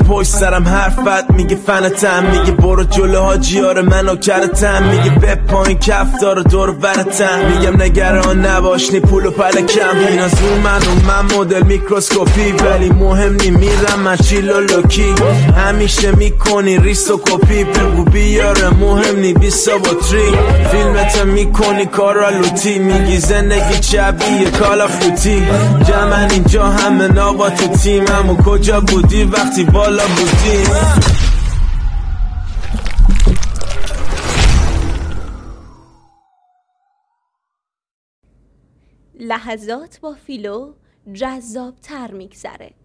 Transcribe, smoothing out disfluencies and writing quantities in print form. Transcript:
پشت سرم حرفت میگه فنتم، میگه برو جلو حاجیار منو کرتم، میگه به پایین کف داره دور برتم، میگم نگران نباش نی پول و پلکم. اینا من مدل میکروسکوپی، ولی مهم نی میرم من چیل و لوکی. همیشه میکنی ریس و کپی، بگو بیاره مهم نی بیسا با تری. فیلمت میکنی کارا لوتی، میگی زندگی شبیه کال آف دوتی. جمعن اینجا همه ناقا تو تیمم، و کجا بودی وقتی بالا بودی؟ لحظات با فیلو جذاب تر میگذره.